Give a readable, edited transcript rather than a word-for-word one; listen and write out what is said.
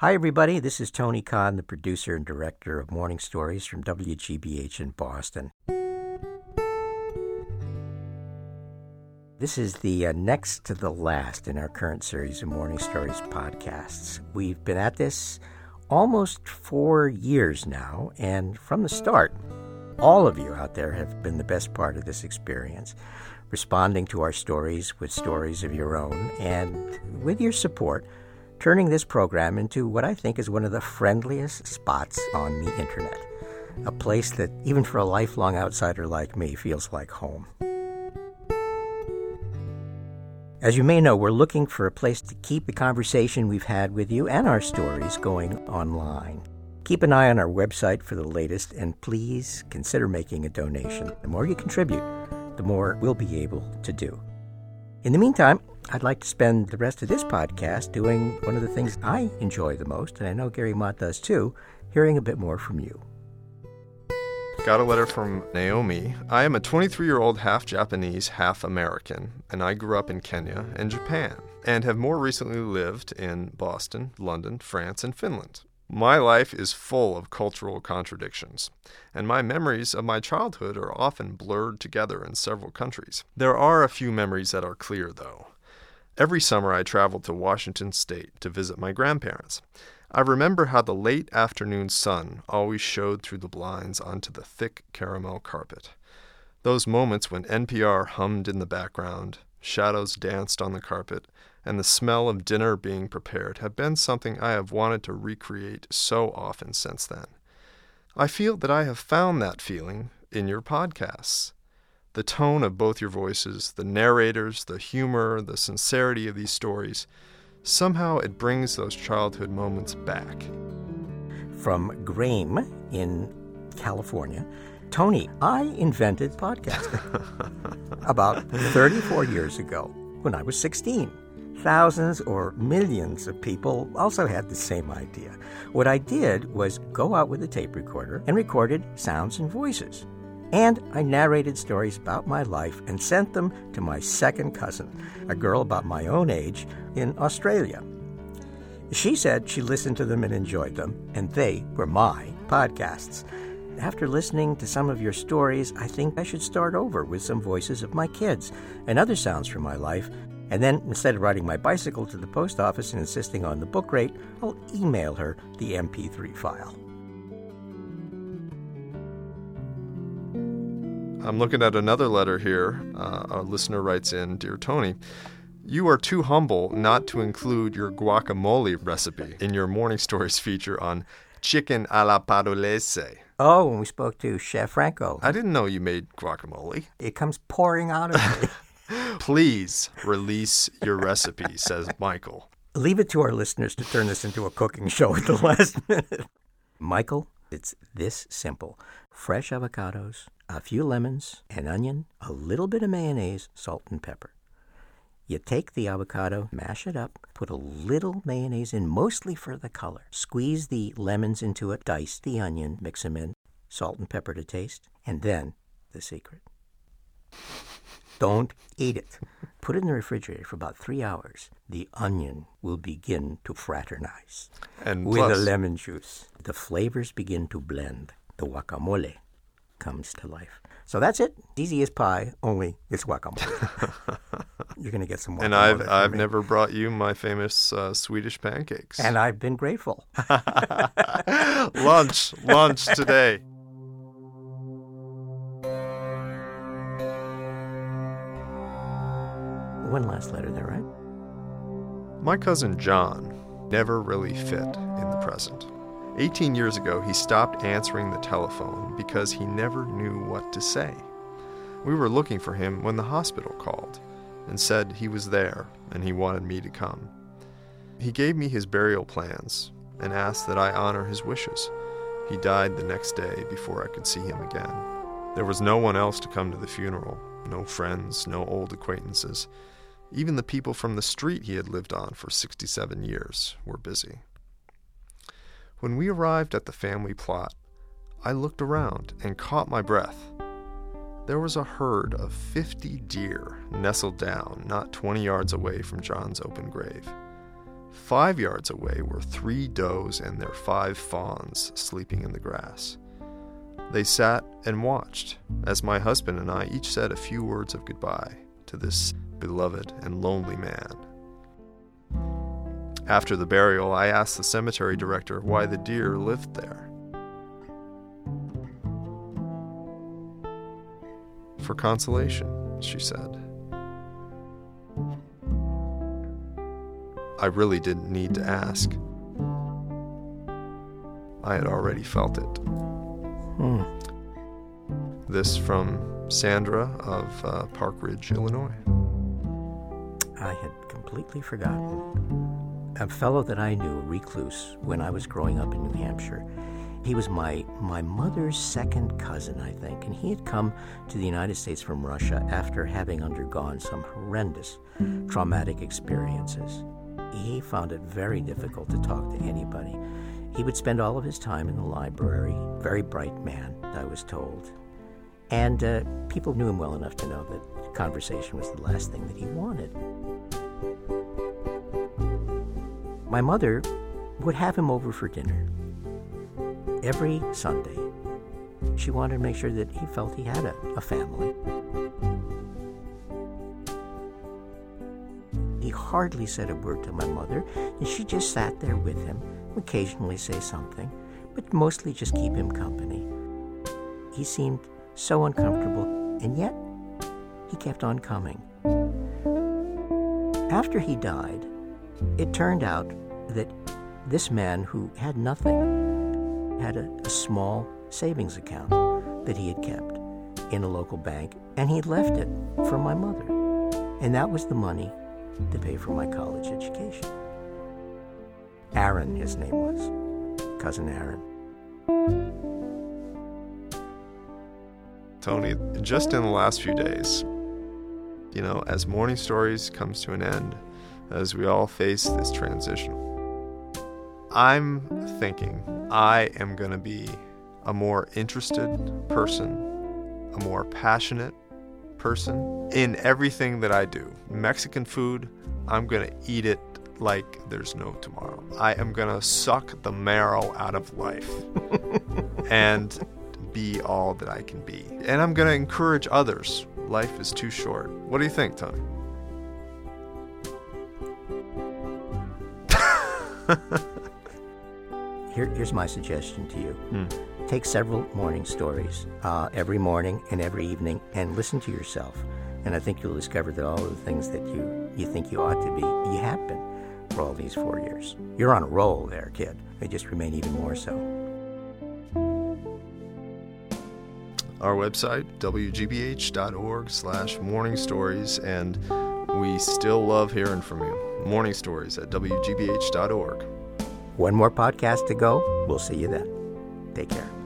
Hi, everybody. This is Tony Khan, the producer and director of Morning Stories from WGBH in Boston. This is the next to the last in our current series of Morning Stories podcasts. We've been at this almost 4 years now, and from the start, all of you out there have been the best part of this experience, responding to our stories with stories of your own, and with your support, turning this program into what I think is one of the friendliest spots on the internet, a place that, even for a lifelong outsider like me, feels like home. As you may know, we're looking for a place to keep the conversation we've had with you and our stories going online. Keep an eye on our website for the latest, and please consider making a donation. The more you contribute, the more we'll be able to do. In the meantime, I'd like to spend the rest of this podcast doing one of the things I enjoy the most, and I know Gary Mott does too, hearing a bit more from you. Got a letter from Naomi. I am a 23-year-old half Japanese, half American, and I grew up in Kenya and Japan, and have more recently lived in Boston, London, France, and Finland. My life is full of cultural contradictions, and my memories of my childhood are often blurred together in several countries. There are a few memories that are clear, though. Every summer I traveled to Washington State to visit my grandparents. I remember how the late afternoon sun always showed through the blinds onto the thick caramel carpet. Those moments when NPR hummed in the background, shadows danced on the carpet, and the smell of dinner being prepared have been something I have wanted to recreate so often since then. I feel that I have found that feeling in your podcasts. The tone of both your voices, the narrators, the humor, the sincerity of these stories, somehow it brings those childhood moments back. From Graham in California, Tony, I invented podcasting about 34 years ago when I was 16. Thousands or millions of people also had the same idea. What I did was go out with a tape recorder and recorded sounds and voices. And I narrated stories about my life and sent them to my second cousin, a girl about my own age, in Australia. She said she listened to them and enjoyed them, and they were my podcasts. After listening to some of your stories, I think I should start over with some voices of my kids and other sounds from my life. And then, instead of riding my bicycle to the post office and insisting on the book rate, I'll email her the MP3 file. I'm looking at another letter here. A listener writes in, Dear Tony, you are too humble not to include your guacamole recipe in your Morning Stories feature on chicken a la padolese. Oh, when we spoke to Chef Franco. I didn't know you made guacamole. It comes pouring out of me. Please release your recipe, says Michael. Leave it to our listeners to turn this into a cooking show at the last minute. Michael, it's this simple. Fresh avocados, a few lemons, an onion, a little bit of mayonnaise, salt and pepper. You take the avocado, mash it up, put a little mayonnaise in, mostly for the color. Squeeze the lemons into it, dice the onion, mix them in, salt and pepper to taste, and then the secret. Don't eat it. Put it in the refrigerator for about 3 hours. The onion will begin to fraternize. And with plus, the lemon juice, the flavors begin to blend. The guacamole comes to life. So that's it. Easy as pie, only it's guacamole. You're going to get some guacamole. And I've never brought you my famous Swedish pancakes. And I've been grateful. Lunch today. One last letter there, right? My cousin John never really fit in the present. 18 years ago, he stopped answering the telephone because he never knew what to say. We were looking for him when the hospital called and said he was there and he wanted me to come. He gave me his burial plans and asked that I honor his wishes. He died the next day before I could see him again. There was no one else to come to the funeral, no friends, no old acquaintances. Even the people from the street he had lived on for 67 years were busy. When we arrived at the family plot, I looked around and caught my breath. There was a herd of 50 deer nestled down not 20 yards away from John's open grave. 5 yards away were 3 does and their 5 fawns sleeping in the grass. They sat and watched as my husband and I each said a few words of goodbye to this beloved and lonely man. After the burial, I asked the cemetery director why the deer lived there. For consolation, she said. I really didn't need to ask. I had already felt it. This from Sandra of Park Ridge, Illinois. I had completely forgotten. A fellow that I knew, a recluse, when I was growing up in New Hampshire. He was my mother's second cousin, I think, and he had come to the United States from Russia after having undergone some horrendous traumatic experiences. He found it very difficult to talk to anybody. He would spend all of his time in the library. Very bright man, I was told. And people knew him well enough to know that conversation was the last thing that he wanted. My mother would have him over for dinner every Sunday. She wanted to make sure that he felt he had a family. He hardly said a word to my mother, and she just sat there with him, occasionally say something, but mostly just keep him company. He seemed so uncomfortable, and yet he kept on coming. After he died, it turned out that this man who had nothing had a small savings account that he had kept in a local bank, and he left it for my mother. And that was the money to pay for my college education. Aaron, his name was. Cousin Aaron. Tony, just in the last few days, as Morning Stories comes to an end, as we all face this transition, I'm thinking I am going to be a more interested person, a more passionate person in everything that I do. Mexican food, I'm going to eat it like there's no tomorrow. I am going to suck the marrow out of life and be all that I can be. And I'm going to encourage others. Life is too short. What do you think, Tony? Here's my suggestion to you. Take several morning stories every morning and every evening and listen to yourself. And I think you'll discover that all of the things that you think you ought to be, you have been for all these 4 years. You're on a roll there, kid. They just remain even more so. Our website, wgbh.org/morningstories, and we still love hearing from you. Morning Stories at wgbh.org. One more podcast to go. We'll see you then. Take care.